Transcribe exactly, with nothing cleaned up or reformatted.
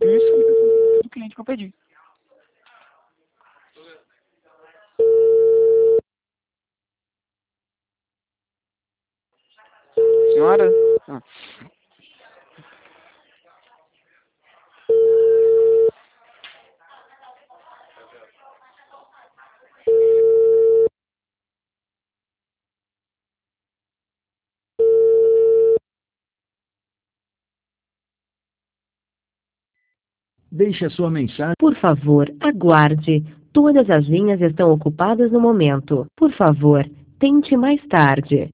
Isso, é do cliente que eu pedi. Senhora? Ah. Deixe a sua mensagem. Por favor, aguarde. Todas as linhas estão ocupadas no momento. Por favor, tente mais tarde.